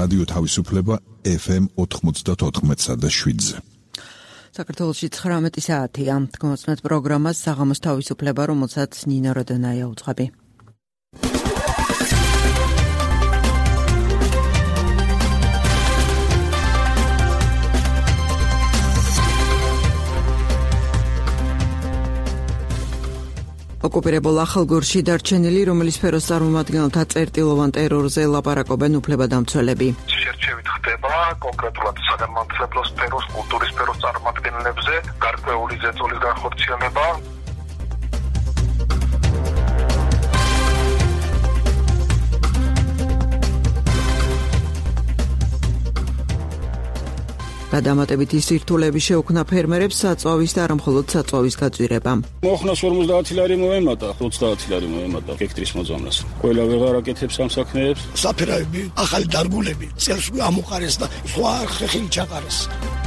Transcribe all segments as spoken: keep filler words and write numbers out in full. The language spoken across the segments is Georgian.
რადიო თავისუფლება ეფ ემ ოთხმოცდაოთხ და შვიდზე. საქართველოში ცხრამეტი საათია. თქვენს პროგრამას საღამოს თავისუფლება, რომელსაც ნინა როდონაია უძღვები. ოკუპირებულ ახალგორში დარჩენილი, რომლის სფეროს წარმომადგენელთა წერტილოვან ტერორზე ლაპარაკობენ უფლებადამცველები. შერჩევით ხდება კონკრეტულად საგანმანათლებლო სფეროს, კულტურის სფეროს წარმომადგენლებზე გარკვეული ზეწოლის განხორციელება. გადამატებითი სირთულეები შეუქმნა ფერმერებს საწვავის და არა მხოლოდ საწვავის გაწვირება. მოხნას ორმოცდაათი ლარი მოემატა, ოცდაათი ლარი მოემატა ჰექტრის მოძამნას. ყველა ვეღარ აკეთებს ამ საქმეებს. საფერავები, ახალი დარგულები, წელს ამოყარეს და სხვა ხელი ჩაყარეს.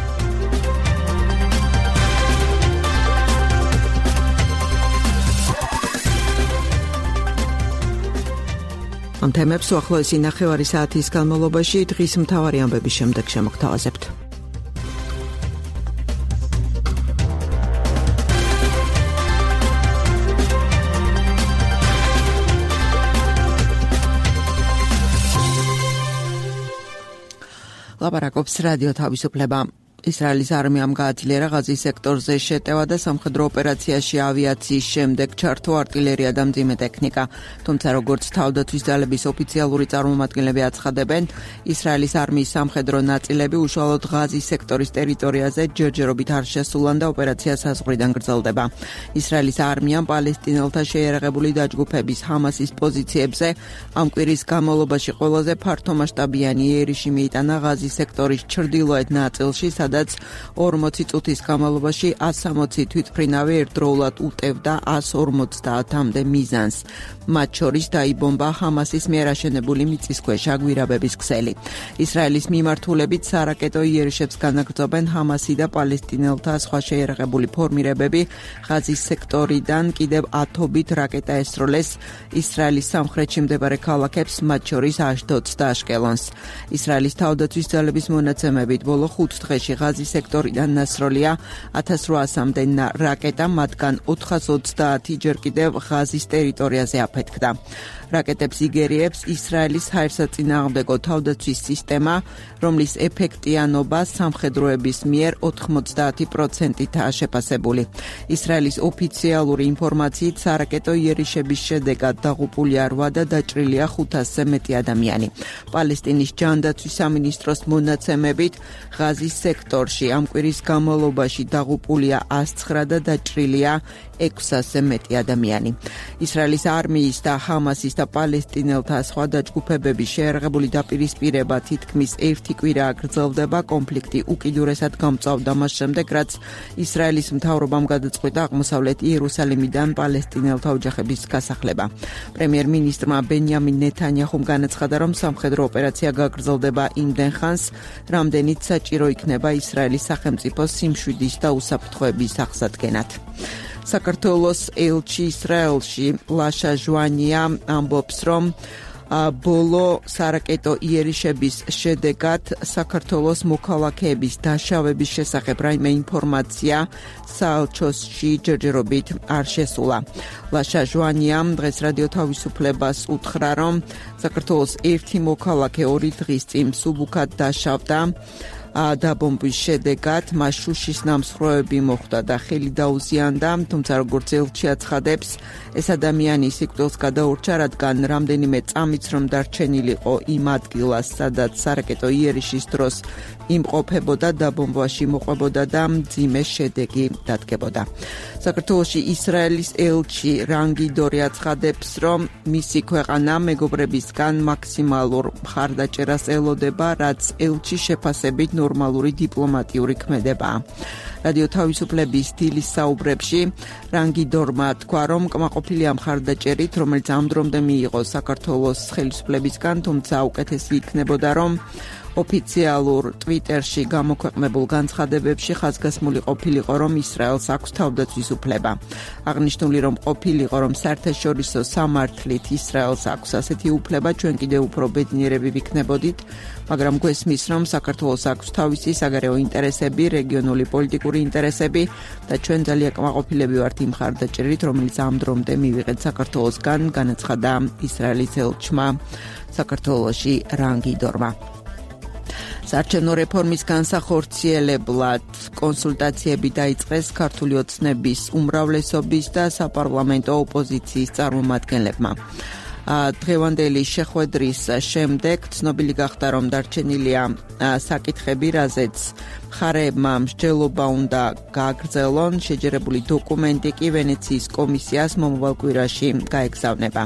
ამ თემებს უახლოესი ნახევარი საათის განმავლობაში დღის მთავარი ამბების შემდეგ შემოგთავაზებთ. ლაპარაკობს რადიო თავისუფლება. ისრაელის არმიამ გააძლიერა ღაზის სექტორზე შეტევა და სამხედრო ოპერაციაში ავიაციის შემდეგ ჩართო არტილერია და მძიმე ტექნიკა. თუმცა როგორც თავდაცვის ძალების ოფიციალური წარმომადგენლები აცხადებენ, ისრაელის არმიის სამხედრო ნაწილები უშუალოდ ღაზის სექტორის ტერიტორიაზე ჯერჯერობით არ შესულან და ოპერაცია საზღვრიდან გრძელდება. ისრაელის არმიამ პალესტინელთა შეიარაღებული დაჯგუფების ჰამასის პოზიციებზე ამ კვირის განმავლობაში ყველაზე ფართომასშტაბიანი იერიში მიიტანა ღაზის სექტორის ჩრდილოეთ ნაწილში, სადაც ორმოცი წუთის განმავლობაში ათს ოცი თვითმფრინავი ერთდროულად უტევდა ათს ორმოცდაათამდე მიზანს. მათ შორის დაიბომბა ჰამასის მიერ აშენებული მიწისქვეშა გვირაბების ქსელი. ისრაელის მიმართულებით სარაკეტო იერიშებს განაგრძობენ ჰამასი და პალესტინელთა სხვა შეიარაღებული ფორმირებები. ღაზის სექტორიდან კიდევ ათობით რაკეტა ესროლეს ისრაელის სამხრეთში მდებარე ქალაქებს, მათ შორის აშდოდს და აშკელონს. ისრაელის თავდაცვის ძალების მონაცემებით ბოლო ხუთ დღეში ღაზის სექტორიდან დასროლია ათას რვაასამდე რაკეტა, მათგან ოთხას ოცდაათი ჯერ კიდევ ღაზის ტერიტორიაზე აფეთქდა. რაკეტებს იგერიებს ისრაელის ჰაერსაწინააღმდეგო თავდაცვის სისტემა, რომლის ეფექტიანობა სამხედროების მიერ ოთხმოცდაათი პროცენტითაა შეფასებული. ისრაელის ოფიციალური ინფორმაციით სარაკეტო იერიშების შედეგად დაღუპულია რვა და დაჭრილია ხუთასზე მეტი ადამიანი. პალესტინის ჯანდაცვის სამინისტროს მონაცემებით ღაზის სექტორში ამ კვირის განმავლობაში დაღუპულია ას ცხრა და დაჭრილია ექვსასზე მეტი ადამიანი. ისრაელის არმიის და ჰამასის და პალესტინელთა სხვა დაჯგუფებების შეიარაღებული დაპირისპირება თითქმის ერთი კვირაა გრძელდება. კონფლიქტი უკიდურესად გამწვავდა მას შემდეგ, რაც ისრაელის მთავრობამ გადაწყვიტა აღმოსავლეთ იერუსალიმიდან პალესტინელთა ოჯახების გასახლება. პრემიერ-მინისტრმა ბენიამინ ნეთანიაჰუმ განაცხადა, რომ სამხედრო ოპერაცია გაგრძელდება იმდენ ხანს, რამდენიც საჭირო იქნება ისრაელის სახელმწიფოს სიმშვიდის და უსაფრთხოების აღსადგენად. საქართველოს ელჩი ისრაელში ლაშა ჟვანია ამბობს, რომ ბოლო სარაკეტო იერიშების შედეგად საქართველოს მოქალაქეების დაშავების შესახებ რაიმე ინფორმაცია საელჩოში ჯერჯერობით არ შესულა. ლაშა ჟვანიამ დღეს რადიო თავისუფლებას უთხრა, რომ საქართველოს ერთი მოქალაქე ორი დღის წინ მსუბუქად დაშავდა. დაბომბვის შედეგად მას შუშის ნამსხვრევები მოხვდა და ხელი დაუზიანდა, თუმცა როგორც ელჩი აცხადებს, ეს ადამიანი სიკვდილს გადაურჩა, რადგან რამდენიმე წამიც რომ დარჩენილიყო იმ ადგილას, სადაც სარაკეტო იერიშის დროს იმყოფებოდა, დაბომბვაში მოყვებოდა და მძიმე შედეგი დადგებოდა. საქართველოში ისრაელის ელჩი რანგი დორი აცხადებს, რომ მისი ქვეყანა მეგობრებისგან მაქსიმალურ მხარდაჭერას ელოდება, რაც ელჩის შეფასებით ნორმალური დიპლომატიური ქმედებაა. რადიო თავისუფლების დილის საუბრებში რანგი დორმა თქვა, რომ კმაყოფილია მხარდაჭერით, რომელიც ამ დრომდე მიიღო საქართველოს ხელისუფლებისგან, თუმცა უკეთესი იქნებოდა, რომ ოფიციალურ ტვიტერში გამოქვეყნებულ განცხადებებში ხაზგასმული ყოფილიყო, რომ ისრაელს აქვს თავდაცვის უფლება. აღნიშნული, რომ ყოფილიყო, რომ საერთაშორისო სამართლით ისრაელს აქვს ასეთი უფლება, ჩვენ კიდევ უფრო ბედნიერები ვიქნებოდით, მაგრამ გვესმის, რომ საქართველოს აქვს თავისი საგარეო ინტერესები, რეგიონული პოლიტიკური ინტერესები და ჩვენ ძალიან კმაყოფილები ვართ იმ მხარდაჭერით, რომელიც ამ დრომდე მივიღეთ საქართველოსგან, განაცხადა ისრაელის ელჩმა საქართველოში რანგიდორმა. საარჩევნო რეფორმის განსახორციელებლად კონსულტაციები დაიწყეს ქართული ოცნების უმრავლესობის და საპარლამენტო ოპოზიციის წარმომადგენლებმა. დღევანდელი შეხვედრის შემდეგ ცნობილი გახდა, რომ დარჩენილია საკითხები, რაზეც მხარეებმა მსჯელობა უნდა გააგრძელონ, შეჯერებული დოკუმენტი კი ვენეციის კომისიას მომავალ კვირაში გაეგზავნება.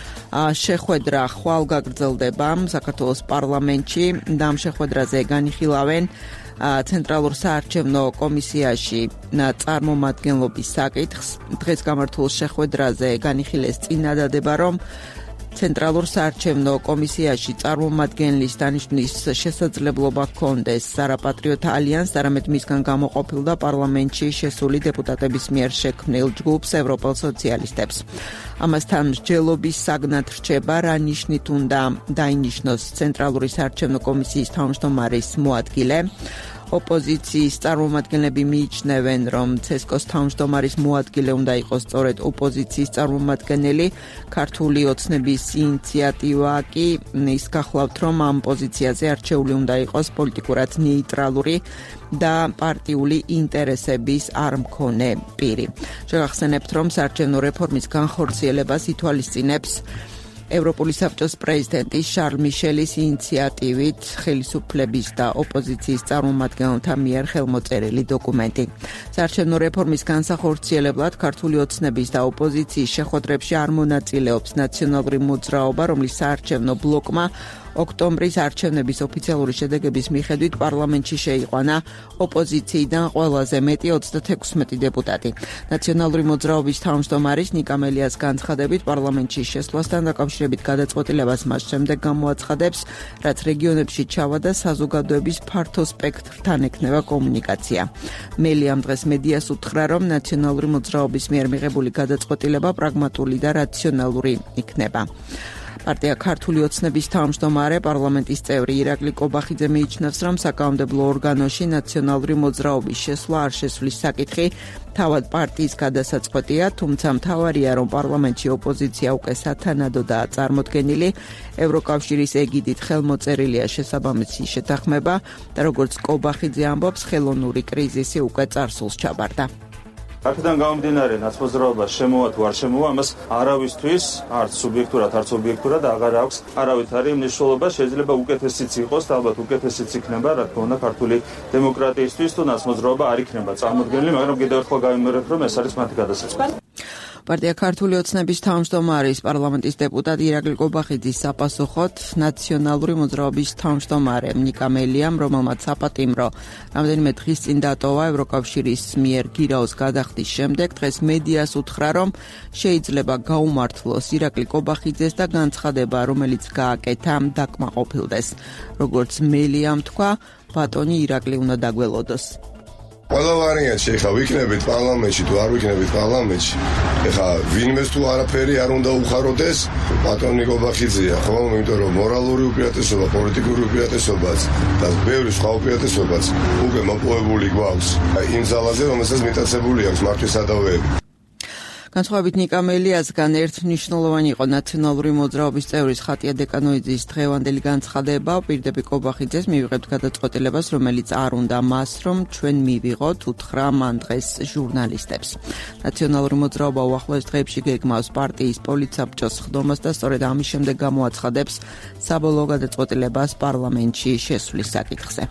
შეხვედრა ხვალ გაგრძელდება საქართველოს პარლამენტში და ამ შეხვედრაზე განიხილავენ ცენტრალურ საარჩევნო კომისიაში წარმომადგენლობის საკითხს. დღეს გამართულ შეხვედრაზე განიხილეს წინადადება, რომ ცენტრალურ საარჩევნო კომისიაში წარმომადგენლის დანიშნვის შესაძლებლობა ჰქონდეს არაპატრიოტ ალიანსს, არამედ მისგან გამოყოფილ და პარლამენტში შესული დეპუტატების მიერ შექმნილ ჯგუფს ევროპელ სოციალისტებს. ამასთან მსჯელობის საგნად რჩება, რა ნიშნით უნდა დაინიშნოს ცენტრალური საარჩევნო კომისიის თავმჯდომარის მოადგილე. ოპოზიციის წარმომადგენლები მიიჩნევენ, რომ ცესკოს თავმჯდომარის მოადგილე უნდა იყოს სწორედ ოპოზიციის წარმომადგენელი. ქართული ოცნების ინიციატივა კი ის გახლავთ, რომ ამ პოზიციაზე არჩეული უნდა იყოს პოლიტიკურად ნეიტრალური და პარტიული ინტერესების არ მქონე პირი. შეგახსენებთ, რომ საარჩევნო რეფორმის განხორციელებას ითვალისწინებს ევროპული საბჭოს პრეზიდენტის შარლ მიშელის ინიციატივით ხელისუფლების და ოპოზიციის წარმომადგენელთა მიერ ხელმოწერილი დოკუმენტი. საარჩევნო რეფორმის განსახორციელებლად ქართული ოცნების და ოპოზიციის შეხვედრებში არ მონაწილეობს ნაციონალური მოძრაობა, რომლის საარჩევნო ბლოკმა ოქტომბრის არჩევნების ოფიციალური შედეგების მიხედვით პარლამენტში შეიყვანა ოპოზიციიდან ყველაზე მეტი ოცდათექვსმეტი დეპუტატი. ნაციონალური მოძრაობის თავმჯდომარის ნიკა მელიას განცხადებით, პარლამენტში შესვლასთან დაკავშირებით გადაწყვეტილებას მას შემდეგ გამოაცხადებს, რაც რეგიონებში ჩავა და საზოგადოების ფართო სპექტრთან ექნება კომუნიკაცია. მელიამ დღეს მედიას უთხრა, რომ ნაციონალური მოძრაობის მიერ მიღებული გადაწყვეტილება პრაგმატული და რაციონალური იქნება. პარტია ქართული ოცნების თავმჯდომარე პარლამენტის წევრი ირაკლი კობახიძე მიიჩნევს, რომ საკანონმდებლო ორგანოში ნაციონალური მოძრაობის შესვლა არ შესვლის საკითხი თავად პარტიის გადასაწყვეტია, თუმცა მთავარია, რომ პარლამენტში ოპოზიცია უკვე სათანადოდაა წარმოდგენილი. ევროკავშირის ეგიდით ხელმოწერილია შესაბამისი შეთანხმება და როგორც კობახიძე ამბობს, ხელოვნური კრიზისი უკვე წარსულს ჩაბარდა. აქედან გამომდინარე, ნაცმოძრაობა შემოვა თუ არ შემოვა, ამას არავისთვის, არც სუბიექტურად, არც ობიექტურად აღარ აქვს არავითარი მნიშვნელობა. შეიძლება უკეთესიც იყოს და ალბათ უკეთესიც იქნება, რა თქმა უნდა, ქართული დემოკრატიისთვის თუ ნაცმოძრაობა არ იქნება წარმოდგენილი, მაგრამ კიდევ ერთხელ გავიმეორებ, რომ ეს არის მათი გადასაწყვეტი. პარტია ქართული ოცნების თავმჯდომარის პარლამენტის დეპუტატი ირაკლი კობახიძის საპასუხოდ ნაციონალური მოძრაობის თავმჯდომარე ნიკა მელიამ, რომელმაც საპატიმრო რამდენიმე დღის წინ დატოვა ევროკავშირის მიერ გირაოს გადახდის შემდეგ, დღეს მედიას უთხრა, რომ შეიძლება გაუმართლოს ირაკლი კობახიძეს და განცხადება, რომელიც გააკეთა, დაკმაყოფილდეს. როგორც მელიამ თქვა, ბატონი ირაკლი უნდა დაგველოდოს. ყველა ვარიანტი ხა ვიქნებით პარლამენტში თუ არ ვიქნებით პარლამენტში. ეხა ვინმეს თუ არაფერი არ უნდა უხაროდეს, ბატონი კობახიძეა, ხო? იმიტომ რომ მორალური უპირატესობა, პოლიტიკური უპირატესობაც და ბევრი სხვა უპირატესობაც უკვე მოპოვებული გვაქვს. იმ ძალაზე, რომელსაც მიტაცებული აქვს მართვის სადავეები. განსხვავებით ნიკა მელიასგან ერთმნიშვნელოვანი იყო ნაციონალური მოძრაობის წევრის ხატია დეკანოიძის დღევანდელი განცხადება. პირდები კობახიძეს მივიღებთ გადაწყვეტილებას, რომელიც არ უნდა მას, რომ ჩვენ მივიღოთ, უთხრა მან დღეს ჟურნალისტებს. ნაციონალური მოძრაობა უახლოეს დღეებში გეგმავს პარტიის პოლიტსაბჭოს ხდომას და სწორედ ამის შემდეგ გამოაცხადებს საბოლოო გადაწყვეტილებას პარლამენტში შესვლის საკითხზე.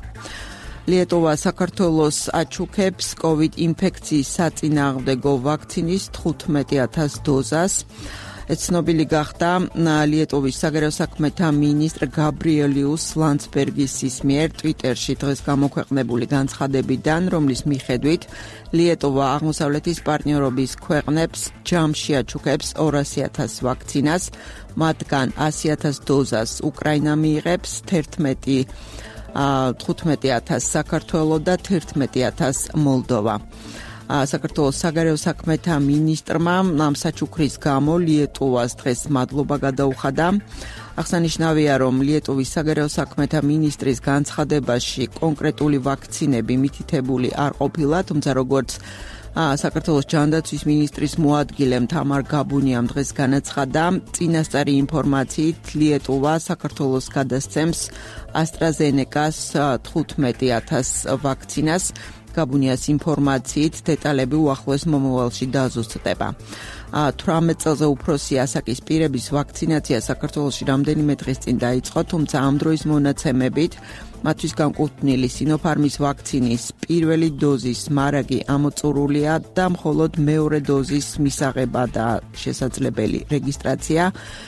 ლიეტოვა საქართველოს აჩუქებს კოვიდ ინფექციის საწინააღმდეგო ვაქცინის თხუთმეტი ათას დოზას. ცნობილი გახდა ლიეტოვის საგარეო საქმეთა მინისტრ გაბრიელიუს ლანდსბერგისის მიერ ტვიტერში დღეს გამოქვეყნებული განცხადებიდან, რომლის მიხედვით ლიეტოვა აღმოსავლეთის პარტნიორობის ქვეყნებს ჯამში აჩუქებს ორასი ათას ვაქცინას, მათგან ასი ათას დოზას უკრაინა მიიღებს, თერთმეტი თხუთმეტი ათასი საქართველო და თერთმეტი ათასი მოლდოვა. საქართველოს საგარეო საქმეთა მინისტრმა ამ საჩუქრის გამო ლიეტუვას დღეს მადლობა გადაუხადა. აღსანიშნავია, რომ ლიეტუვის საგარეო საქმეთა მინისტრის განცხადებაში კონკრეტული ვაქცინები მითითებული არ ყოფილა, თუმცა როგორც საქართველოს ჯანდაცვის მინისტრის მოადგილემ თამარ გაბუნიამ დღეს განაცხადა, წინასწარი ინფორმაციით ლიეტუვა საქართველოს გადასცემს AstraZeneca-ს თხუთმეტი ათასი ვაქცინას. გაბუნიას ინფორმაციით დეტალები უახლოეს მომავალში დაზუსტდება. თვრამეტ წელზე უფროსი ასაკის პირების ვაქცინაცია საქართველოში რამდენიმე დღის წინ დაიწყო, თუმცა ამ დროის მონაცემებით მათთვის განკუთვნილი სინოფარმის ვაქცინის პირველი დოზის მარაგი ამოწურულია და მხოლოდ მეორე დოზის მისაღება და შესაძლებელი რეგისტრაცია.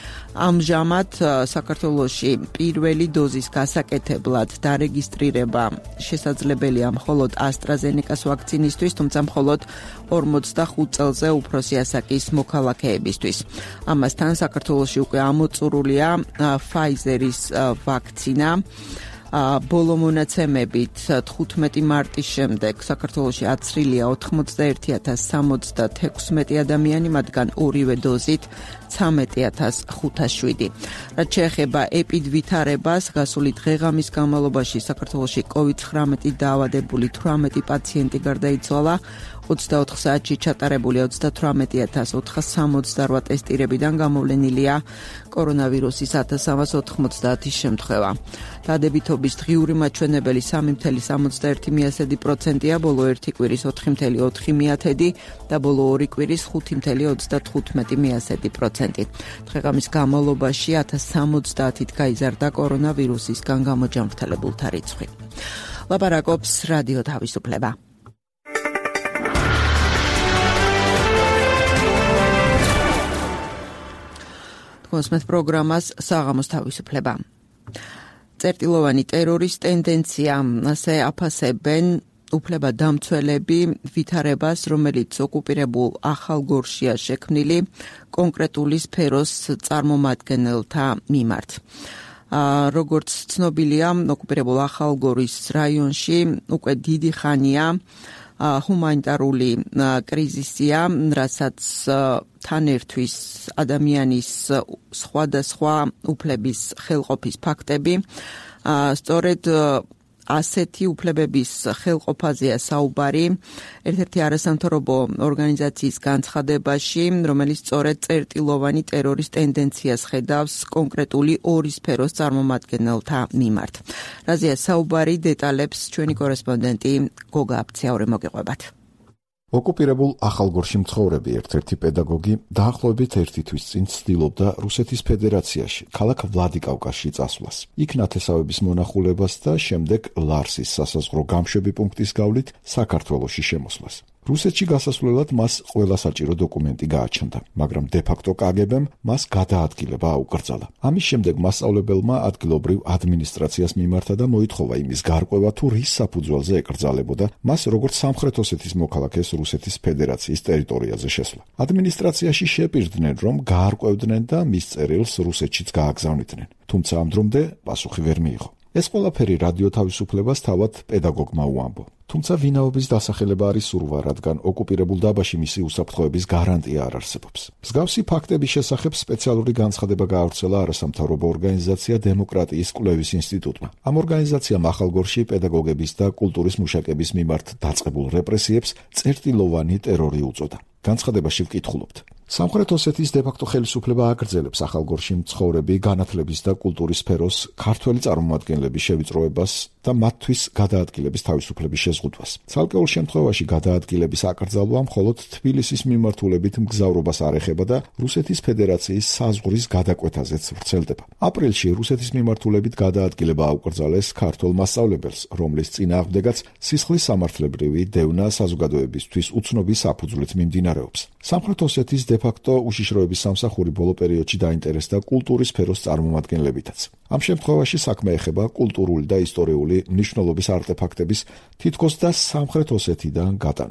ამჟამად საქართველოში პირველი დოზის გასაკეთებლად დარეგისტრირება შესაძლებელია მხოლოდ AstraZeneca-ს ვაქცინისთვის, თუმცა მხოლოდ ორმოცდახუთ წელზე უფროსი ასაკის მოქალაქეებისთვის. ამასთან საქართველოში უკვე ამოწურულია Pfizer-ის ვაქცინა. ბოლო მონაცემებით თხუთმეტი მარტის შემდეგ საქართველოში აცრილია ოთხმოცდაერთი ათასი სამოცდათექვსმეტი ადამიანი, მათგან ორივე დოზით ცხრამეტი ათასი ხუთას შვიდი. რაც შეეხება ეპიდვითარებას, გასული დღე-ღამის განმავლობაში საქართველოში კოვიდ ცხრამეტი დაავადებული თვრამეტი პაციენტი გარდაიცვალა. ოცდაოთხ საათში ჩატარებული ოცდათვრამეტი ათასი ოთხას სამოცდარვა ტესტირებიდან გამოვლენილია კორონავირუსის ათას სამას ოთხმოცდაათი შემთხვევა. დადებითობის დღიური მაჩვენებელი სამი ფاصლე სამოცდაერთი პროცენტია, ბოლო ერთი კვირის ოთხი ფاصლე ოთხი და ბოლო ორი კვირის ხუთი ფاصლე ოცდათხუთმეტი პროცენტი. დღე-ღამის განმავლობაში ათას სამოცდაათით გაიზარდა კორონავირუსისგან გამოჯანმრთელებულთა რიცხვი. ლაპარაკობს რადიო თავისუფლება. მოსმეთ პროგრამას საღამოს თავისუფლება. წერტილოვანი ტერორის ტენდენცია, ასე აფასებენ უფლება დამცველები ვითარებას, რომელიც ოკუპირებულ ახალგორშია შექმნილი კონკრეტული სფეროს წარმომადგენელთა მიმართ. როგორც ცნობილია, ოკუპირებულ ახალგორის რაიონში უკვე დიდი ხანია ჰუმანიტარული კრიზისია, რასაც თან ერთვის ადამიანის სხვადასხვა უფლების ხელყოფის ფაქტები. სწორედ ასეთი უფლებების ხელყოფაზეა საუბარი ერთ-ერთი არასამთავრობო ორგანიზაციის განცხადებაში, რომელიც სწორედ წერტილოვანი ტერორის ტენდენციას ხედავს კონკრეტული ორი სფეროს წარმომადგენელთა მიმართ. რაზეა საუბარი, დეტალებს ჩვენი კორესპონდენტი გოგა აფციაური მოგიყვებათ. ოკუპირებულ ახალგორში მცხოვრები ერთ-ერთი პედაგოგი დაახლოებით ერთი თვის წინ ცდილობდა რუსეთის ფედერაციაში, ქალაქ ვლადიკავკაზში წასვლას. იქ ნათესავების მონახულებას და შემდეგ ლარსის სასაზღვრო გამშვები პუნქტის გავლით საქართველოში შემოსვლას. რუსეთში გასასვლელად მას ყველა საჭირო დოკუმენტი გააჩნდა, მაგრამ დე-ფაქტო კაგებემ მას გადაადგილება აუკრძალა. ამის შემდეგ მასწავლებელმა ადგილობრივ ადმინისტრაციას მიმართა და მოითხოვა იმის გარკვევა, თუ რის საფუძველზე ეკრძალებოდა მას როგორც სამხრეთ ოსეთის მოქალაქეს რუსეთის ფედერაციის ტერიტორიაზე შესვლა. ადმინისტრაციაში შეპირდნენ, რომ გაარკვევდნენ და მის წერილს რუსეთშიც გააგზავნიდნენ, თუმცა ამ დრომდე პასუხი ვერ მიიღო. ეს ყველაფერი რადიო თავისუფლებას თავად პედაგოგმა უამბო. თუმცა ვინაობის დასახელება არის სურვა, რადგან ოკუპირებულ დაბაში მისი უსაფრთხოების გარანტია არ არსებობს. მსგავსი ფაქტების შესახებ სპეციალური განცხადება გაავრცელა არასამთავრობო ორგანიზაცია დემოკრატიის კვლევის ინსტიტუტმა. ამ ორგანიზაციამ ახალგორში პედაგოგების და კულტურის მუშაკების მიმართ დაწყებულ რეპრესიებს წერტილოვანი ტერორი უწოდა. განცხადებაში ვკითხულობთ. სამხრეთ ოსეთის დე-ფაქტო ხელისუფლება აგრძელებს ახალგორში მცხოვრები განათლების და კულტურის სფეროს ქართველი წარმომადგენლების შევიწროებას და მათთვის გადაადგილების თავისუფლების შეზღუდვას. ცალკეულ შემთხვევაში გადაადგილების აკრძალვა მხოლოდ თბილისის მიმართულებით მგზავრობას არ ეხება და რუსეთის ფედერაციის საზღვრის გადაკვეთაზეც ვრცელდება. აპრილში რუსეთის მიმართულებით გადაადგილება აუკრძალეს ქართველ მასწავლებელს, რომლის წინააღმდეგაც სისხლის სამართლებრივი დევნა საზოგადოებისთვის უცნობი საფუძვლით მიმდინარეობს. სამხრეთ ოსეთის დე-ფაქტო უშიშროების სამსახური ბოლო პერიოდში დაინტერესდა კულტურის სფეროს წარმომადგენლებითაც. ამ შემთხვევაში საქმე ეხება კულტურული და ისტორიული მნიშვნელობის არტეფაქტების თითქოს და სამხრეთ ოსეთიდან გატანას.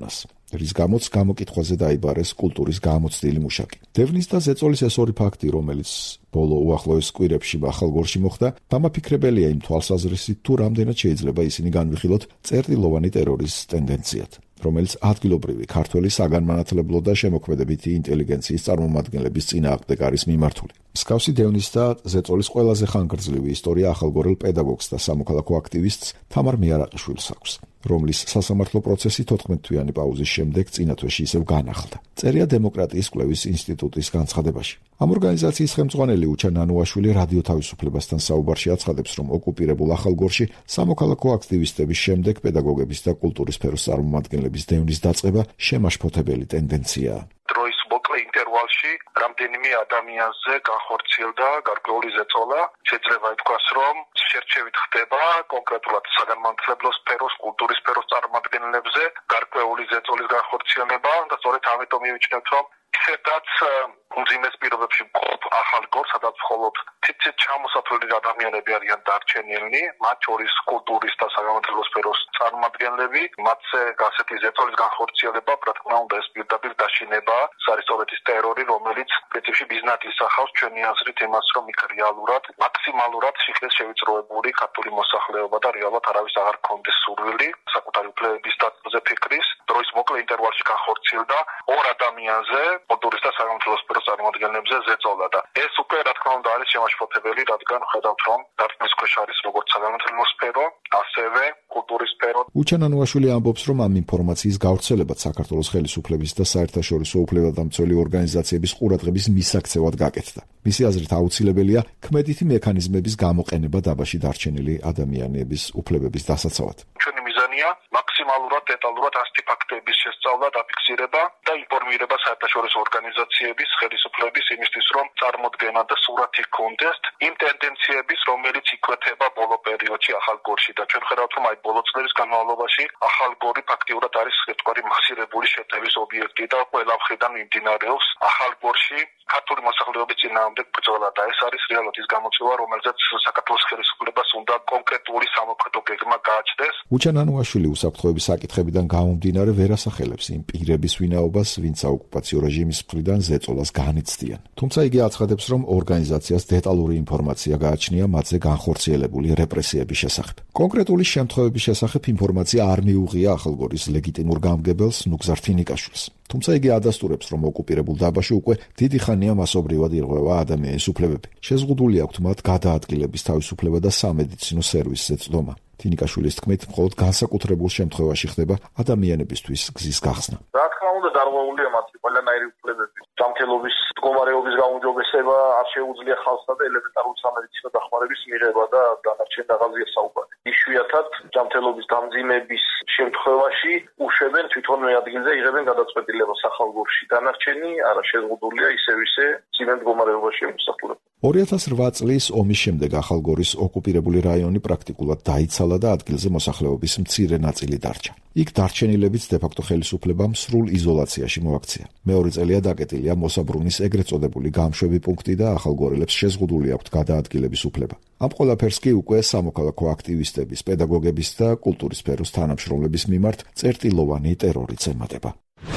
რის გამოც გამოკითხვაზე დაიბარეს კულტურის გამოცდილი მუშაკი. დევნის და ზეწოლის ეს ორი ფაქტი, რომელიც ბოლო უახლოეს კვირებში ახალგორში მოხდა, დამაფიქრებელია იმ თვალსაზრისით, თუ რამდენად შეიძლება ისინი განვიხილოთ წერტილოვანი ტერორის ტენდენციად, რომელიც ადგილობრივი ქართველი საგანმანათლებლო და შემოქმედებითი ინტელიგენციის წარმომადგენლების წინააღმდეგ არის მიმართული. მსგავსი დევნის და ზეწოლის ყველაზე ხანგრძლივი ისტორია ახალგორელ პედაგოგს და სამოქალაქო აქტივისტს თამარ მიარაყიშვილს აქვს, რომლის სასამართლო პროცესი თოთხმეტ თვიანი პაუზის შემდეგ წინა თვეში ისევ განახლდა. წერია დემოკრატიის კვლევის ინსტიტუტის განცხადებაში. ამ ორგანიზაციის ხელმძღვანელი უჩა ნანუაშვილი რადიო თავისუფლებასთან საუბარში აცხადებს, რომ ოკუპირებულ ახალგორში სამოქალაქო აქტივისტების შემდეგ პედაგოგების და კულტურის სფეროს წარმომადგენლების დევნის დაწყება შემაშფოთებელი ტენდენციაა. დროის მოკლე ინტერვალში რამდენიმე ადამიანზე განხორციელდა გარკვეული ზეწოლა. შეიძლება ითქვას, რომ შერჩევით ხდება კონკრეტულად საგანმანათლებლო სფეროს, კულტურის სფეროს წარმომადგენლებზე გარკვეული ზეწოლის განხორციელება და სწორედ ამიტომ მივიჩნევთ, რომ ისედაც უმძიმეს პირობებში მყოფ ახალგორს, სადაც მხოლოდ ციცით ჩამოსათვლელი ადამიანები არიან დარჩენილნი, მათ შორის კულტურის და საგანმანათლებლო სფეროს წარმომადგენლები, მათზე ასეთი ზეწოლის განხორციელება, რა თქმა უნდა, ეს პირდაპირ დაშინებაა. ეს არის სწორედ ის ტერორი, რომელიც პრინციპში მიზნად ისახავს ჩვენი აზრით იმას, რომ იქ რეალურად, მაქსიმალურად შეხეს შევიწროებული ქართული მოსახლეობა და რეალურად არავის აღარ ქონდეს სურვილი საკუთარი უფლებების დაცვაზე ფიქრის. დროის მოკლე ინტერვალში განხორციელდა ორ ადამიანზე კულტურის და საგანმანათლებლო სფეროს წარმომადგენლებზე ზეწოლა და ეს უკვე რა თქმა უნდა არის შემაშფოთებელი, რადგან ხედავთ, რომ დარტყმის ქვეშ არის როგორც საგანმანათლებლო სფერო, ასევე კულტურის სფერო. უჩა ნანუაშვილი ამბობს, რომ ამ ინფორმაციის გავრცელებაც საქართველოს ხელისუფლების და საერთაშორისო უფლებადამცველი ორგანიზაციების ყურადღების მისაქცევად გაკეთდა. მისი აზრით აუცილებელია ქმედითი მექანიზმების გამოყენება დაბაში დარჩენილი ადამიანების უფლებების დასაცავად. ჩვენი მიზანია მაქსიმალურად დეტალურად ასეთი ფაქტების შესწავლა, დაფიქსირება და ინფორმირება საერთაშორისო ორგანიზაციების, ხელისუფლების იმისთვის, რომ წარმოდგენა და სურათი ჰქონდეს იმ ტენდენციების, რომელიც იკვეთება ბოლო პერიოდში ახალგორში და ჩვენ ხედავთ, რომ აი ბოლო წლების განმავლობაში ახალგორი ფაქტიურად არის ერთგვარი მასირებული შეტევის ობიექტი და ყველა მხრიდან მიმდინარეობს ახალგორში ქართული მოსახლეობის წინააღმდეგ ბრძოლა და ეს არის რეალურად ის გამოცდილება, რომელზეც საქართველოს ხელისუფლებას უნდა კონკრეტული სამოქმედო გეგმა გააჩნდეს. უჩა ნანუაშვილი უსაფრთხოების საკითხებიდან გამომდინარე ვერ ასახელებს იმ პირების ვინაობას, ვინც საოკუპაციო რეჟიმის მხრიდან ზეწოლას განიცდიან. თუმცა იგი აცხადებს, რომ ორგანიზაციას დეტალური ინფორმაცია გააჩნია მათზე განხორციელებული რეპრესიების შესახებ. კონკრეტული შემთხვევების შესახებ ინფორმაცია არ მიუღია ახალგორის ლეგიტიმურ გამგებელს ნუგზარ თინიკაშვილს. თუმცა იგი ადასტურებს, რომ ოკუპირებულ დაბაში უკვე დიდი ხანია მასობრივად ირღვევა ადამიანის უფლებები. შეზღუდული აქვთ მათ გადაადგილების თავისუფლება და სამედიცინო სერვისზე წვდომა. თინიკაშვილის თქმით, მხოლოდ განსაკუთრებულ შემთხვევაში ხდება ადამიანებისთვის გზის გახსნა. რა თქმა უნდა, დარღვეულია მათი ყველანაირი უფლებები. ჯანმრთელობის მდგომარეობის გაუმჯობესება არ შეუძლია ხალხსა და ელემენტარული სამედიცინო დახმარების მიღება და დანარჩენ დაღაზია საუბარი. იშვიათად ჯანმრთელობის დამძიმების შემთხვევაში უშვებენ თვითონვე ადგილზე იღებენ გადაწყვეტილებას ახალგორში. დანარჩენი არა შეზღუდულია ისევ ისე მძიმე მდგომარეობაში მოსახლეობა. ორი ათას რვა წლის ომის შემდეგ ახალგორის ოკუპირებული რაიონი პრაქტიკულად დაიცალა და ადგილზე მოსახლეობის მცირე ნაწილი დარჩა. იქ დარჩენილებიც დე-ფაქტო ხელისუფლებამ სრულ იზოლაციაში მოაქცია. მეორე წელია დაკეტილია მოსაბრუნის ეგრეთ წოდებული გამშვები პუნქტი და ახალგორელებს შეზღუდული აქვთ გადაადგილების უფლება. ამ ყველაფერს კი უკვე სამოქალაქო აქტივისტების, პედაგოგების და კულტურის სფეროს თანამშრომლების მიმართ წერტილოვანი ტერორიც ემატება.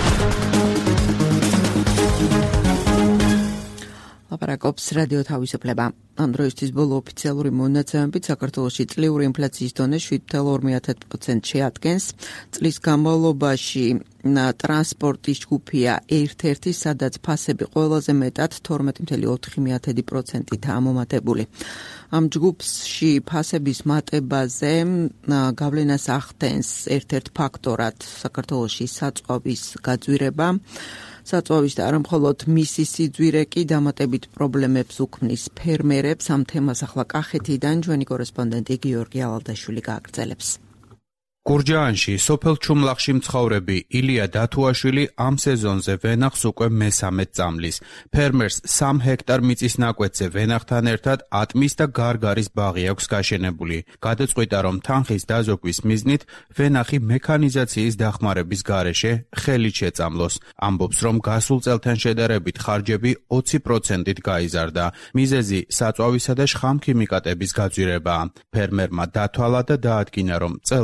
ლაპარაკობს რადიო თავისუფლება. ამ დროისთვის ბოლო ოფიციალური მონაცემებით საქართველოში წლიური ინფლაციის დონე შვიდ ფაصლე ორი პროცენტს შეადგენს. წლის განმავლობაში ტრანსპორტის ჯგუფია ერთ-ერთი, სადაც ფასები ყველაზე მეტად თორმეტი ფაصლე ოთხი პროცენტითაა მომატებული. ამ ჯგუფში ფასების მატებაზე გავლენას ახდენს ერთ-ერთ ფაქტორად საქართველოში საწვავის გაძვირება. საწვავის და არა მხოლოდ მისი სიძვირე კი დამატებით პრობლემებს უქმნის ფერმერებს. ამ თემას ახლა კახეთიდან ჩვენი კორესპონდენტი გიორგი ალალდაშვილი გააგრძელებს. გურჯაანში, სოფელ ჩუმლახში მცხოვრები ილია დათუაშვილი ამ სეზონზე ვენახს უკვე მესამედ წამლის. ფერმერს სამ ჰექტარ მიწის ნაკვეთზე ვენახთან ერთად ატმის და გარგარის ბაღი აქვს გაშენებული. გადაწყვიტა, რომ თანხის დაზოგვის მიზნით ვენახი მექანიზაციის დახმარების გარეშე ხელით შეწამლოს. ამბობს, რომ გასულ წელთან შედარებით ხარჯები ოცი პროცენტით გაიზარდა. მიზეზი საწვავისა და შხამქიმიკატების გაძვირებაა. ფერმერმა დათვალა და დაადგინა, რომ წელს მხოლოდ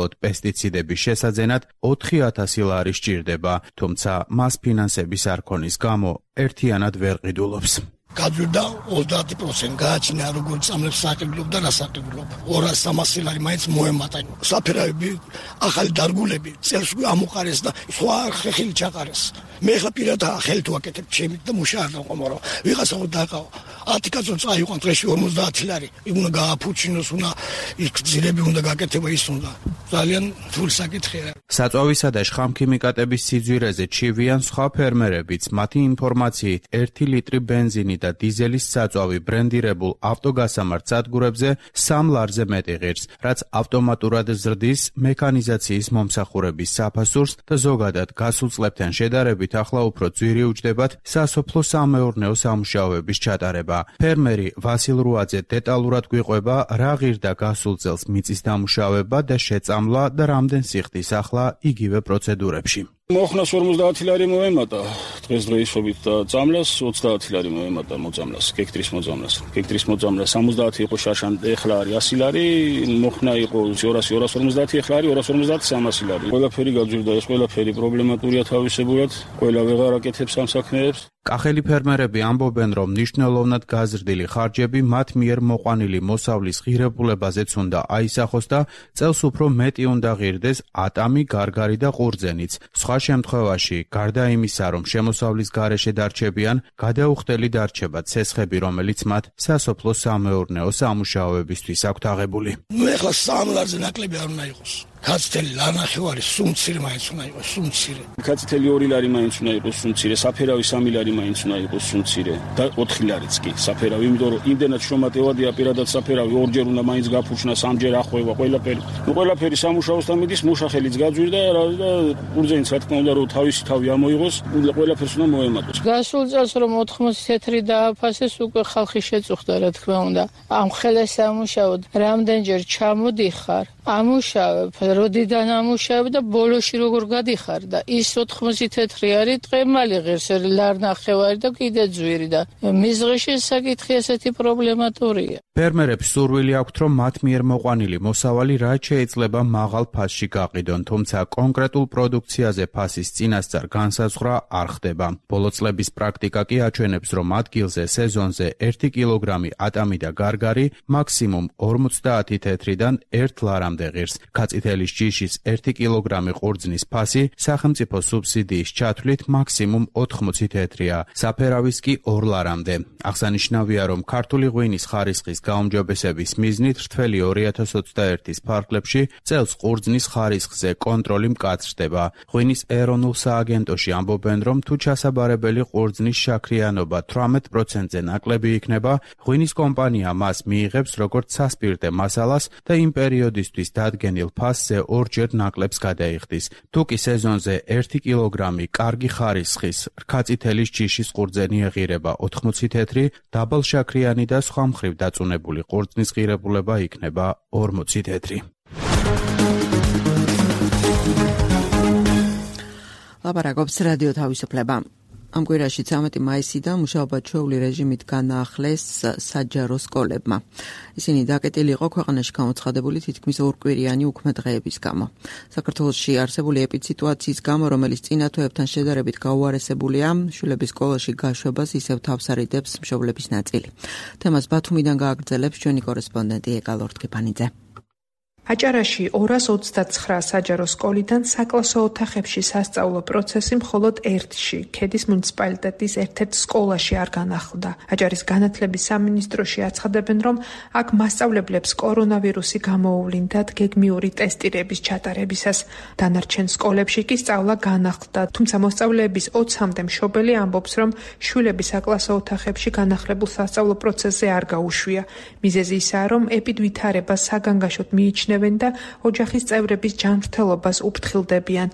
მხოლოდ პესტიციდების შესაძენად ოთხი ათასი ლარი სჭირდება, თუმცა მას ფინანსების არ ქონის გამო ერთიანად ვერ ყიდულობს. Გაძვირდა ოცდაათი პროცენტი გააჩინა როგორც წამლებს საყიდულობ და რასაყიდულობ. ორას სამასი ლარი მაინც მოემატა. საფერავები, ახალი დარგულები წელს ამოყარეს და სხვა ხელი ჩაყარეს. მე ხა პირადად ხელით ვაკეთებ ჩემით და მუშა არ დავყომორო. ვიღაცა დაყავა. ათი კაცო წაიყვან დღეში ორმოცდაათი ლარი. უნდა გააფუჩინოს, უნდა ის გზირები უნდა გაკეთება ის უნდა. ძალიან რთული საკითხია. საწვავისა და შხამქიმიკატების სიძვირეზე ჩივიან სხვა ფერმერებიც. მათი ინფორმაციით ერთი ლიტრი ბენზინი და დიზელის საწვავი ბრენდირებულ ავტოგასამართ სადგურებზე სამ ლარზე მეტი ღირს, რაც ავტომატურად ზრდის მექანიზაციის მომსახურების საფასურს და ზოგადად გასულ წლებთან შედარებით ახლა უფრო ძვირი უჯდებათ სასოფლო-სამეურნეო სამუშაოების ჩატარება. ფერმერი ვასილ რუაძე დეტალურად გვიყვება, რა ღირდა გასულ წელს მიწის დამუშავება და შეწამლა და რამდენ სიხდის ახლა იგივე პროცედურებში. მოხნას ორმოცდაათი ლარი მოემატა დღესდღეობით და წამლას ოცდაათი ლარი მოემატა მოწამლას, გექტრის მოწამლას. გექტრის მოწამლას სამოცდაათი იყო შარშან, ეხლა არის ასი ლარი, მოხნა იყო ორასი ორას ორმოცდაათი, ეხლა არის ორას ორმოცდაათი სამასი ლარი. ყველაფერი გაძვირდა, ეს ყველაფერი პრობლემატურია თავისებურად, ყველა ვეღარ აკეთებს ამ საქმეებს. კახელი ფერმერები ამბობენ, რომ მნიშვნელოვნად გაზრდილი ხარჯები მათ მიერ მოყვანილი მოსავლის ღირებულებაზეც უნდა აისახოს და წელს უფრო მეტი უნდა ღირდეს ატამი, გარგარი და ყურძენიც. სხვა შემთხვევაში, გარდა იმისა, რომ შემოსავლის გარეშე დარჩებიან, გადაუხდელი დარჩება ცესხები, რომელიც მათ სასოფლო-სამეურნეო სამუშაოებისთვის აქვთ აღებული. ნუ ეხლა სამ ლარზე ნაკლები არ უნდა იყოს. კაცთელი ლარნახევარი სუმცირე მაინც უნდა იყოს, სუმცირე. კაცთელი ორი ლარი მაინც უნდა იყოს სუმცირე, საფერავი სამი ლარი მაინც უნდა იყოს სუმცირე და ოთხი ლარიც კი საფერავი, იმიტომ რომ იმდენად შრომატევადია პირადად საფერავი, ორჯერ უნდა მაინც გაფუჩნა, სამჯერ ახვევა, ყველაფერი. ნუ ყველაფერი სამუშაოსთან მიდის, მუშახელიც გაძვირდა და ყურძენიც რა თქმა უნდა რომ თავისი თავი ამოიღოს, ყველაფერს უნდა მოემატოს. გასულ წელს რომ ოთხმოცი თეთრი დააფასეს, უკვე ხალხი შეწუხდა რა თქმა უნდა. ამ ხელეს ამუშავოთ, რამდენჯერ ჩამოდიხარ, ამუშავებ, როდიდან ამუშავებ და ბოლოში როგორ გადიხარ და ის ოთხმოცი თეთრი არის ტყემალი ღირს, ლარნახევარი და კიდე ძვირი და მის დღეში საკითხი ესეთი პრობლემატურია. ფერმერებს სურვილი აქვთ, რომ მათ მიერ მოყვანილი მოსავალი რაც შეიძლება მაღალ ფასში გაყიდონ, თუმცა კონკრეტულ პროდუქციაზე ფასის წინასწარ განსაზღვრა არ ხდება. ბოლო წლების პრაქტიკა კი აჩვენებს, რომ ადგილზე სეზონზე ერთი კილოგრამი ატამი და გარგარი მაქსიმუმ ორმოცდაათი თეთრიდან ერთ ლარამდე ღირს. კაწითელის ჯიშის ერთი კილოგრამი ყურძნის ფასი სახელმწიფო სუბსიდიის ჩათვლით მაქსიმუმ ოთხმოცი თეთრია, საფერავის კი ორ ლარამდე. აღსანიშნავია, რომ ქართული ღვინის ხარისხის გაუმჯობესების მიზნით რთველი ორი ათას ოცდაერთის ფარგლებში წელს ყურძნის ხარისხზე კონტროლი მკაცრდება. ღვინის ეროვნულ სააგენტოში ამბობენ, რომ თუ ჩასაბარებელი ყურძნის შაქრიანობა თვრამეტ პროცენტზე ნაკლები იქნება, ღვინის კომპანია მას მიიღებს როგორც სასპირტე მასალას და იმ პერიოდისთვის დადგენილ ფასზე ორჯერ ნაკლებს გადაიხდის. თუ კი სეზონზე ერთი კილოგრამი კარგი ხარისხის რქაწითელის ჯიშის ყურძენი ეღირება ოთხმოცი თეთრი, დაბალშაქრიანი და სხვა მხრივ დაწუნებული ყურძნის ღირებულება იქნება ორმოცი თეთრი. ლაპარაკობს რადიო თავისუფლება. ამ კვირაში ცამეტი მაისიდან მუშაობა ჩვეული რეჟიმით განაახლეს საჯარო სკოლებმა. ისინი დაკეტილი იყო ქვეყანაში გამოცხადებული თითქმის ორკვირიანი უქმე დღეების გამო. საქართველოში არსებული ეპიდსიტუაციის გამო, რომელიც წინა თვეებთან შედარებით გაუარესებულია, შვილების სკოლაში გაშვებას ისევ თავს არიდებს მშობლების ნაწილი. თემას ბათუმიდან გააგრძელებს ჩვენი კორესპონდენტი ეკა ლორთქიფანიძე. აჭარაში ორას ოცდაცხრა საჯარო სკოლიდან საკლასო ოთახებში სასწავლო პროცესი მხოლოდ ერთში, ქედის მუნიციპალიტეტის ერთ-ერთ სკოლაში არ განახლდა. აჭარის განათლების სამინისტროში აცხადებენ, რომ აქ მასწავლებლებს კორონავირუსი გამოუვლინდათ გეგმიური ტესტირების ჩატარებისას. დანარჩენ სკოლებში კი სწავლა განახლდა, თუმცა მოსწავლეების ოცამდე მშობელი ამბობს, რომ შვილები საკლასო ოთახებში განახლებულ სასწავლო პროცესზე არ გაუშვია. მიზეზი ისაა, რომ ეპიდვითარებას საგანგაშოდ მიიჩნევენ და ოჯახის წევრების ჯანმრთელობას უფრთხილდებიან.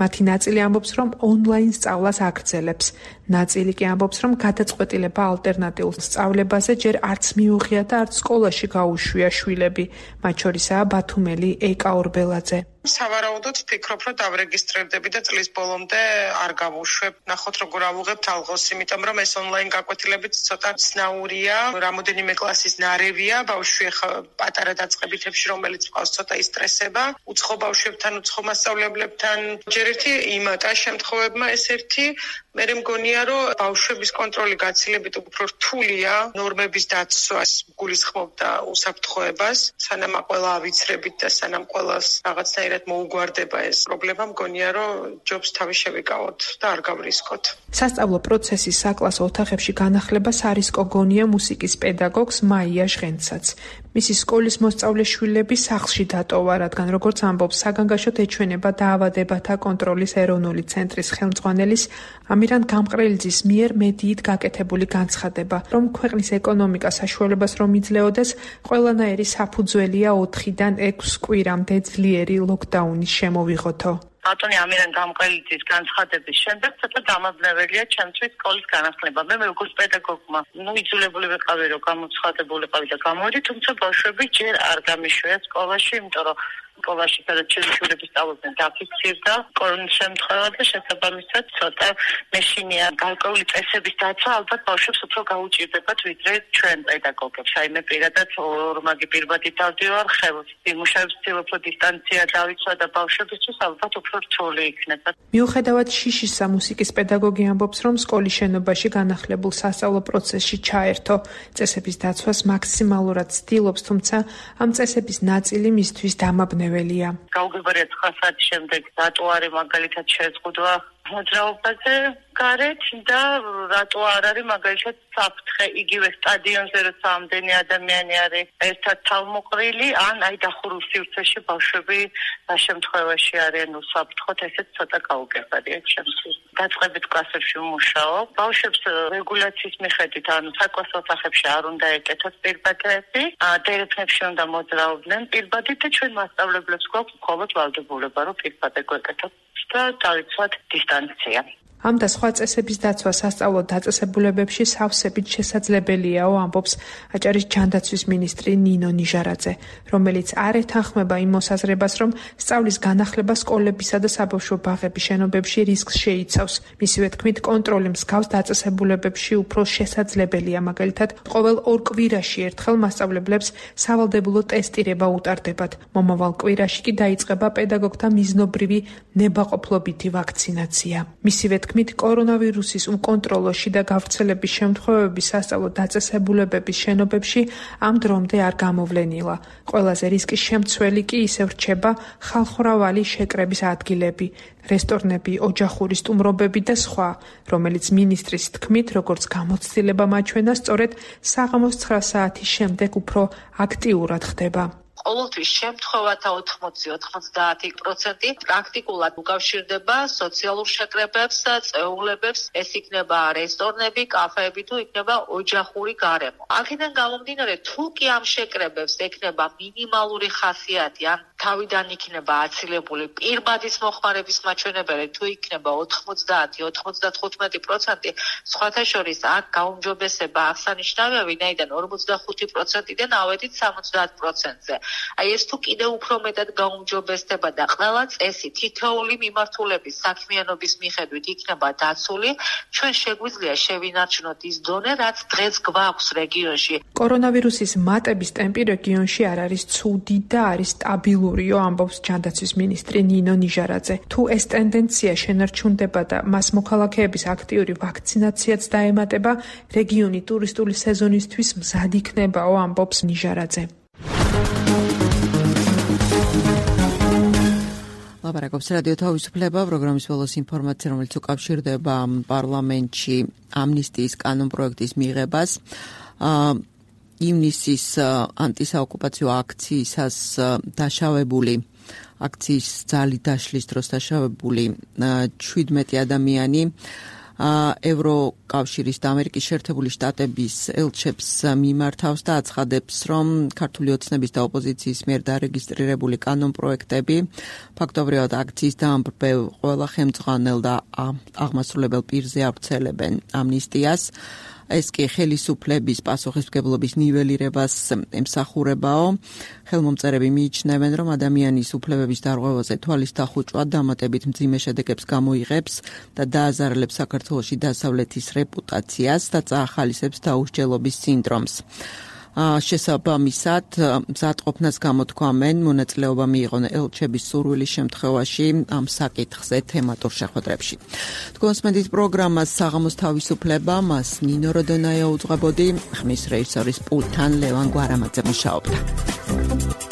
მათი ნაწილი ამბობს, რომ ონლაინ სწავლას აგრძელებს. ნაწილი კი ამბობს, რომ გადაწყვეტილება ალტერნატიულ სწავლებაზე ჯერ არც მიუღია და არც სკოლაში გაუშვია შვილები. მათ შორისაა ბათუმელი ეკა ორბელაძე. სავარაუდოდ ვფიქრობ, რომ დავრეგისტრირდები და წლის ბოლომდე არ გავუშვებ. ნახოთ როგორ ავუღებთ ალღოს, იმიტომ რომ ეს ონლაინ გაკვეთილებით ცოტა ცნაურია, რამოდენიმე კლასის ნარევია, ბავშვი ახლა პატარა დაწყებითებში, რომელიც ყავს ცოტა ისტრესება, უცხო ბავშვებთან, უცხო მასწავლებლებთან. ჯერ ერთი იმატა შემთხვევებმა ეს ერთი, მე მგონია, რომ ბავშვების კონტროლი გაცილებით უფრო რთულია, ნორმების დაცვას გულისხმობდა უსაფრთხოებას, სანამ ყველა ავიცრებით და სანამ ყველას რაღაცნაირად მოუგვარდება ეს პრობლემა, მგონია, რომ ჯობს თავი შევიკავოთ და არ გავრისკოთ. სასწავლო პროცესის საკლასო ოთახებში განახლებას არისკო გონია მუსიკის პედაგოგს მაია ჟღენცაც. მისი სკოლის მოსწავლე შვილები სახლში დატოვა, რადგან როგორც ამბობს, საგანგაშოდ ეჩვენება დაავადებათა კონტროლის ეროვნული ცენტრის ხელმძღვანელის ამირან გამყრელიძის მიერ მედიით გაკეთებული განცხადება, რომ ქვეყნის ეკონომიკა საშუალებას რომ იძლეოდეს, ყველანაირი საფუძველია ოთხიდან ექვს კვირამდე ძლიერი ლოკდაუნის შემოვიღოთო. ბატონი ამირან გამყრელიძის განცხადების შემდეგ ცოტა დამაბნეველია ჩემთვის სკოლის განახლება. მე როგორც პედაგოგმა, ნუ იძულებული ვიყავი, რომ გამოცხადებულიყავი და გამოვიდი, თუმცა ბავშვები ჯერ არ გამიშვია სკოლაში, იმიტომ რომ სკოლაში სადაც შვილები სწავლობდნენ დაფიქსირდა კორონის შემთხვევა და შესაბამისად ცოტა მეშინია გარკვეული წესების დაცვა ალბათ ბავშვებს უფრო გაუჭირდებათ ვიდრე ჩვენ პედაგოგებს. აი მე პირადად ორმაგი პირბადი დავდივარ, იმუშავებს უფრო დისტანცია დავიცვა და ბავშვებისთვის ალბათ უფრო რთული იქნება. მიუხედავად შიშისა მუსიკის პედაგოგი ამბობს, რომ სკოლის შენობაში განახლებულ სასწავლო პროცესში ჩაერთო, წესების დაცვას მაქსიმალურად ცდილობს, თუმცა ამ წესების ნაწილი მისთვის დამაბნეველია. გაუგებარია ცხრა საათის შემდეგ რატო არის მაგალითად შეზღუდვა მოძრაობაზე გარეთ და რატო არ არის მაგალითად საფრთხე იგივე სტადიონზე როცა ამდენი ადამიანი არის ერთად თავმოყრილი ან აი დახურულ სივრცეში ბავშვები რა შემთხვევაში არიან უსაფრთხოდ, ესეც ცოტა გაუგებარია ჩემთვის. დაწყებით კლასებში ვმუშაობ, ბავშვებს რეგულაციის მიხედვით ანუ საკლასო ოთახებში არ უნდა ეკეთოთ პირბადები, დერეფნებში უნდა მოძრაობდნენ პირბადით და ჩვენ მასწავლებლებს გვაქვს მხოლოდ ვალდებულება რომ პირბადე გვეკეთოთ და დავიცვათ დისტანცია. ამ და სხვა წესების დაცვა სასწავლო დაწესებულებებში სავსებით შესაძლებელიაო, ამბობს აჭარის ჯანდაცვის მინისტრი ნინო ნიჟარაძე, რომელიც არ ეთანხმება იმ მოსაზრებას, რომ სწავლის განახლება სკოლებისა და საბავშვო ბაღების შენობებში რისკს შეიცავს. მისივე თქმით, კონტროლი მსგავს დაწესებულებებში უფრო შესაძლებელია, მაგალითად, ყოველ ორ კვირაში ერთხელ მასწავლებლებს სავალდებულო ტესტირება უტარდებათ. მომავალ კვირაში კი დაიწყება პედაგოგთა მიზნობრივი ნებაყოფლობითი ვაქცინაცია. მისივე თქმით, კორონავირუსის უკონტროლოში და გავრცელების შემთხვევები სასწავლო დაწესებულებების შენობებში ამ დრომდე არ გამოვლენილა. ყველაზე რისკის შემცველი კი ისევ რჩება ხალხმრავალი შეკრების ადგილები, რესტორნები, ოჯახური სტუმრობები და სხვა, რომელიც მინისტრის თქმით, როგორც გამოცდილება მაჩვენა, სწორედ საღამოს ცხრა საათის შემდეგ უფრო აქტიურად ხდება. ყოველთვის შემთხვევათა ოთხმოცი ოცდაათი პროცენტი პრაქტიკულად უკავშირდება სოციალურ შეკრებებს, წეულებებს, ეს იქნება რესტორნები, კაფეები თუ იქნება ოჯახური გარემო. აქედან გამომდინარე, თუ კი ამ შეკრებებს ექნება მინიმალური ხასიათი, ან თავიდან იქნება აცილებული პირბადის მოხმარების მაჩვენებელი, თუ იქნება ოთხმოცდაათი ოცდათხუთმეტი პროცენტი, სხვათა შორის აქ გაუმჯობესება აღსანიშნავია, ვინაიდან ორმოცდახუთი პროცენტიდან ავედით სამოცდაათ პროცენტზე. აი ეს თუ კიდევ უფრო მეტად გაუმჯობესდება და ყველა წესი თითოეული მიმართულების საქმიანობის მიხედვით იქნება დაცული, ჩვენ შეგვიძლია შევინარჩუნოთ ის დონე, რაც დღეს გვაქვს რეგიონში. კორონავირუსის მატების ტემპი რეგიონში არ არის ცუდი და არის სტაბილურიო, ამბობს ჯანდაცვის მინისტრი ნინო ნიჟარაძე. თუ ეს ტენდენცია შენარჩუნდება და მას მოქალაქეების აქტიური ვაქცინაციაც დაემატება, რეგიონი ტურისტული სეზონისთვის მზად იქნებაო, ამბობს ნიჟარაძე. ლაპარაკობს რადიო თავისუფლება, პროგრამის ბოლოს ინფორმაცია, რომელიც უკავშირდება პარლამენტში ამნისტიის კანონპროექტის მიღებას. ივნისის ანტისაოკუპაციო აქციისას დაშავებული აქციის ძალით დაშლის დროს დაშავებული ჩვიდმეტი ადამიანი ევროკავშირის და ამერიკის შეერთებული შტატების ელჩებს მიმართავს და აცხადებს, რომ ქართული ოცნების და ოპოზიციის მიერ დარეგისტრირებული კანონპროექტები ფაქტობრივად აქციის დამბრბევ ყველა ხელმძღვანელ და აღმასრულებელ პირზე ავრცელებენ ამნისტიას. ეს კი ხელისუფლების პასუხისმგებლობის ნიველირებას ემსახურებაო. ხელმომწერები მიიჩნევენ, რომ ადამიანის უფლებების დარღვევაზე თვალის დახუჭვა დამატებით მძიმე შედეგებს გამოიღებს და დააზარალებს საქართველოში დასავლეთის რეპუტაციას და წაახალისებს დაუსჯელობის სინდრომს. შესაბამისად მზადყოფნას გამოთქვამენ მონაწილეობა მიიღონ ელჩების სურვილის შემთხვევაში ამ საკითხზე თემატურ შეხვედრებში. თქვენს მედიის პროგრამას საღამოს თავისუფლება მას ნინო როდონაია უძღვებოდი, ხმის რეჟისორის პულტთან ლევან გვარამაძე მუშაობდა.